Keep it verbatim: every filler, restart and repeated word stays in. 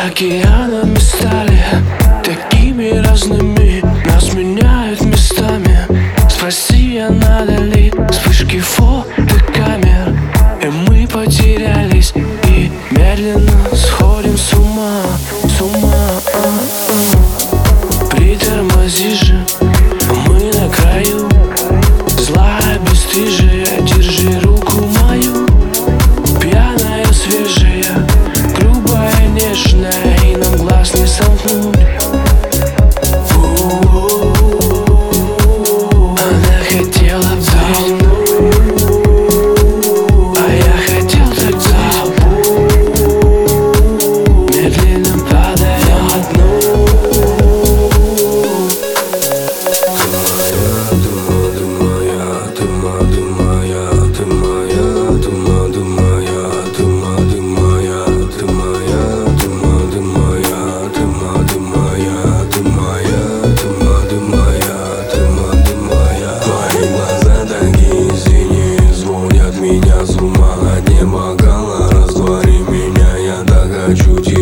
Океанами стали такими разными, нас меняют местами. Спроси, а надо ли вспышки фотокамер. И мы потерялись и медленно сходим с ума, с ума. Притормози же, мы на краю. Злая, бесстыжая, держи руку мою. Пьяная, свежая, грубая, нежная, и нам глаз не сомкнуть. Она хотела быть, а я хотел так быть. Медленно падая на дно. Ты моя, ты моя, ты моя, ты моя, ты моя, ты моя, ты моя, ты моя, ты моя, ты моя, ты моя, ты моя, ты моя, ты моя, ты моя, ты моя, ты моя. Твои глаза такие синие, сводят меня с ума. На дне бокала раствори меня, я так хочу тебя.